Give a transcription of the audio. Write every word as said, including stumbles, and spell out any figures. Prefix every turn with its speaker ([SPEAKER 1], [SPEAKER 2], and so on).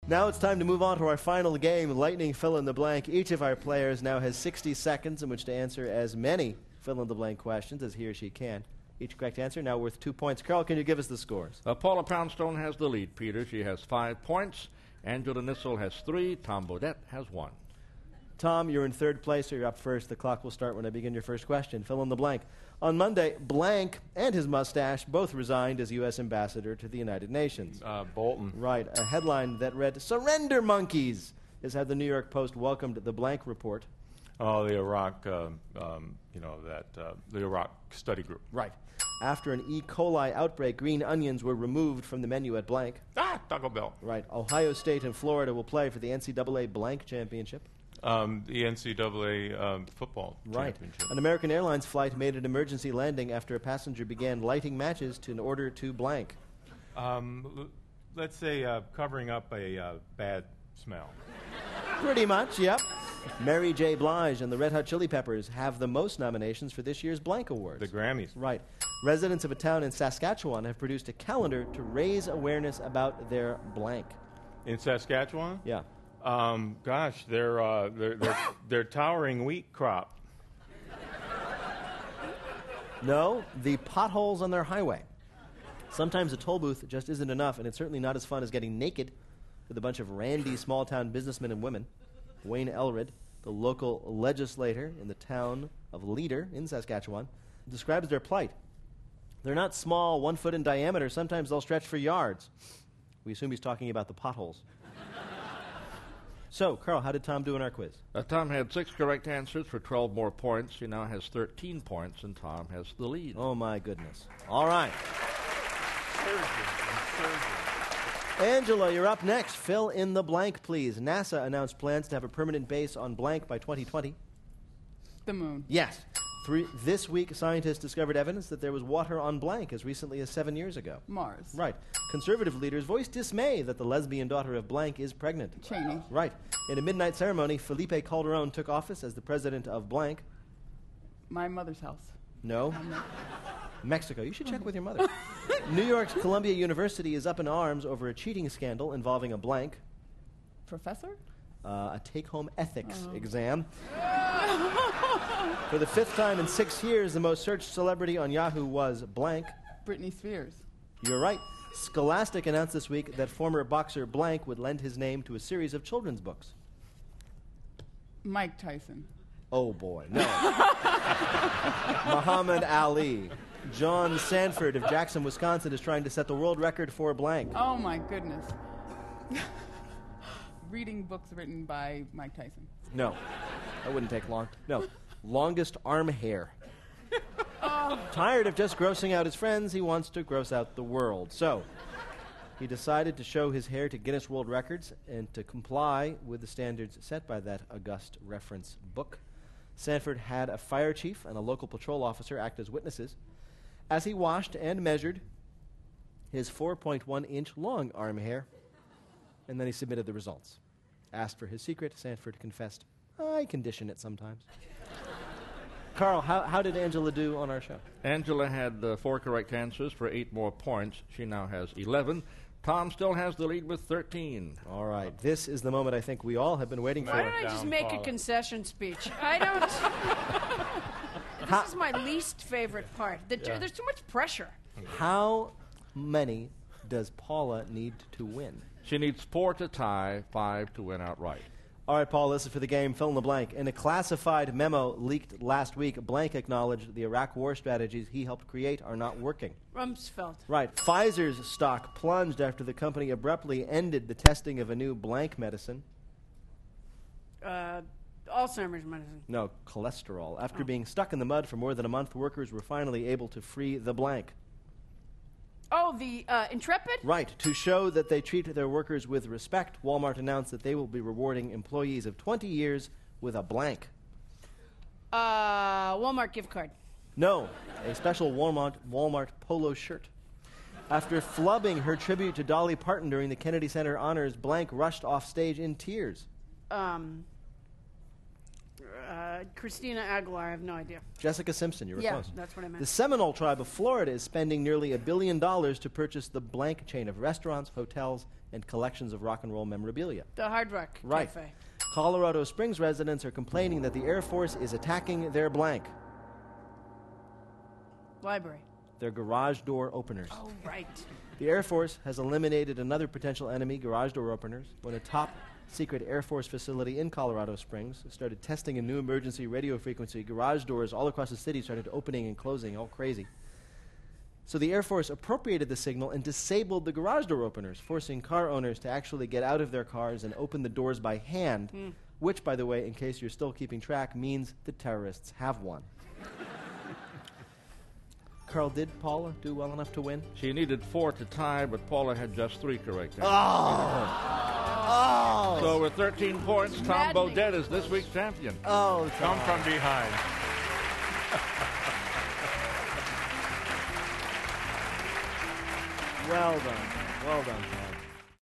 [SPEAKER 1] Now it's time to move on to our final game, Lightning Fill in the Blank. Each of our players now has sixty seconds in which to answer as many fill in the blank questions as he or she can. Each correct answer now worth two points. Carl, can you give us the scores?
[SPEAKER 2] Uh, Paula Poundstone has the lead, Peter. She has five points. Angela Nissel has three. Tom Bodette has one.
[SPEAKER 1] Tom, you're in third place, so you're up first. The clock will start when I begin your first question. Fill in the blank. On Monday, Blank and his mustache both resigned as U S ambassador to the United Nations.
[SPEAKER 3] Uh, Bolton.
[SPEAKER 1] Right. A headline that read, "Surrender Monkeys," is how the New York Post welcomed the Blank report.
[SPEAKER 3] Oh, the Iraq, uh, um, you know, that, uh, the Iraq study group.
[SPEAKER 1] Right. After an E. coli outbreak, green onions were removed from the menu at Blank.
[SPEAKER 3] Ah, Taco Bell.
[SPEAKER 1] Right. Ohio State and Florida will play for the N C double A Blank Championship.
[SPEAKER 3] Um, the N C double A um, football
[SPEAKER 1] Right.
[SPEAKER 3] championship.
[SPEAKER 1] An American Airlines flight made an emergency landing after a passenger began lighting matches to, in order to blank.
[SPEAKER 3] Um, l- let's say uh, covering up a uh, bad smell.
[SPEAKER 1] Pretty much, yep. Mary J. Blige and the Red Hot Chili Peppers have the most nominations for this year's Blank Awards.
[SPEAKER 3] The Grammys.
[SPEAKER 1] Right. Residents of a town in Saskatchewan have produced a calendar to raise awareness about their blank.
[SPEAKER 3] In Saskatchewan?
[SPEAKER 1] Yeah.
[SPEAKER 3] Um, gosh, their uh, their their their towering wheat crop.
[SPEAKER 1] No, the potholes on their highway. Sometimes a toll booth just isn't enough, and it's certainly not as fun as getting naked with a bunch of randy small-town businessmen and women. Wayne Elred, the local legislator in the town of Leader in Saskatchewan, describes their plight. They're not small, one foot in diameter. Sometimes they'll stretch for yards. We assume he's talking about the potholes. So, Carl, how did Tom do in our quiz?
[SPEAKER 2] Uh, Tom had six correct answers for twelve more points. He now has thirteen points, and Tom has the lead.
[SPEAKER 1] Oh, my goodness. All right. Angela, you're up next. Fill in the blank, please. NASA announced plans to have a permanent base on blank by twenty twenty.
[SPEAKER 4] The moon.
[SPEAKER 1] Yes. Three, this week, scientists discovered evidence that there was water on blank as recently as seven years ago.
[SPEAKER 4] Mars.
[SPEAKER 1] Right. Conservative leaders voiced dismay that the lesbian daughter of blank is pregnant.
[SPEAKER 4] Cheney.
[SPEAKER 1] Right. In a midnight ceremony, Felipe Calderon took office as the president of blank.
[SPEAKER 4] My mother's house.
[SPEAKER 1] No. Mexico. You should check with your mother. New York's Columbia University is up in arms over a cheating scandal involving a blank.
[SPEAKER 4] Professor?
[SPEAKER 1] Uh, a take-home ethics oh. exam. For the fifth time in six years, the most searched celebrity on Yahoo was blank.
[SPEAKER 4] Britney Spears.
[SPEAKER 1] You're right. Scholastic announced this week that former boxer blank would lend his name to a series of children's books.
[SPEAKER 4] Mike Tyson.
[SPEAKER 1] Oh, boy. No. Muhammad Ali. John Sanford of Jackson, Wisconsin, is trying to set the world record for blank.
[SPEAKER 4] Oh, my goodness. Reading books written by Mike Tyson.
[SPEAKER 1] No. That wouldn't take long. No. Longest arm hair. Oh. Tired of just grossing out his friends, he wants to gross out the world. So, he decided to show his hair to Guinness World Records and to comply with the standards set by that august reference book. Sanford had a fire chief and a local patrol officer act as witnesses as he washed and measured his four point one inch long arm hair, and then he submitted the results. Asked for his secret, Sanford confessed, I condition it sometimes. Carl, how, how did Angela do on our show?
[SPEAKER 2] Angela had uh, four correct answers for eight more points. She now has eleven. Tom still has the lead with thirteen.
[SPEAKER 1] All right. This is the moment I think we all have been waiting
[SPEAKER 5] Why
[SPEAKER 1] for.
[SPEAKER 5] don't I just
[SPEAKER 3] Down,
[SPEAKER 5] make
[SPEAKER 3] Paula.
[SPEAKER 5] a concession speech? I don't... This is my least favorite part. The t-
[SPEAKER 3] Yeah.
[SPEAKER 5] There's too much pressure.
[SPEAKER 1] How many does Paula need to win?
[SPEAKER 2] She needs four to tie, five to win outright.
[SPEAKER 1] All right, Paul, this is for the game. Fill in the blank. In a classified memo leaked last week, Blank acknowledged the Iraq war strategies he helped create are not working.
[SPEAKER 5] Rumsfeld.
[SPEAKER 1] Right. Pfizer's stock plunged after the company abruptly ended the testing of a new blank medicine.
[SPEAKER 5] Uh, Alzheimer's medicine.
[SPEAKER 1] No, cholesterol. After
[SPEAKER 5] Oh.
[SPEAKER 1] being stuck in the mud for more than a month, workers were finally able to free the blank.
[SPEAKER 5] Oh, the uh, Intrepid?
[SPEAKER 1] Right. To show that they treat their workers with respect, Walmart announced that they will be rewarding employees of twenty years with a blank.
[SPEAKER 5] Uh, Walmart gift card.
[SPEAKER 1] No, a special Walmart, Walmart polo shirt. After flubbing her tribute to Dolly Parton during the Kennedy Center honors, blank rushed off stage in tears.
[SPEAKER 5] Um,
[SPEAKER 6] Uh, Christina Aguilar, I have no idea.
[SPEAKER 1] Jessica Simpson, you were
[SPEAKER 6] Yeah,
[SPEAKER 1] close.
[SPEAKER 6] that's what I meant.
[SPEAKER 1] The Seminole tribe of Florida is spending nearly a billion dollars to purchase the blank chain of restaurants, hotels, and collections of rock and roll memorabilia.
[SPEAKER 6] The Hard Rock
[SPEAKER 1] Right.
[SPEAKER 6] Cafe.
[SPEAKER 1] Colorado Springs residents are complaining that the Air Force is attacking their blank,
[SPEAKER 6] Library.
[SPEAKER 1] their garage door openers.
[SPEAKER 6] Oh, right.
[SPEAKER 1] The Air Force has eliminated another potential enemy, garage door openers, when a top secret Air Force facility in Colorado Springs started testing a new emergency radio frequency. Garage doors all across the city started opening and closing, all crazy. So the Air Force appropriated the signal and disabled the garage door openers, forcing car owners to actually get out of their cars and open the doors by hand,
[SPEAKER 6] Mm.
[SPEAKER 1] which, by the way, in case you're still keeping track, means the terrorists have won. Carl, did Paula do well enough to win?
[SPEAKER 2] She needed four to tie, but Paula had just three correct answers.
[SPEAKER 1] Oh!
[SPEAKER 2] So with thirteen points, Tom
[SPEAKER 5] Maddening.
[SPEAKER 2] Bodett is this week's champion.
[SPEAKER 1] Oh,
[SPEAKER 3] Come from behind.
[SPEAKER 1] well done. Well done, Tom.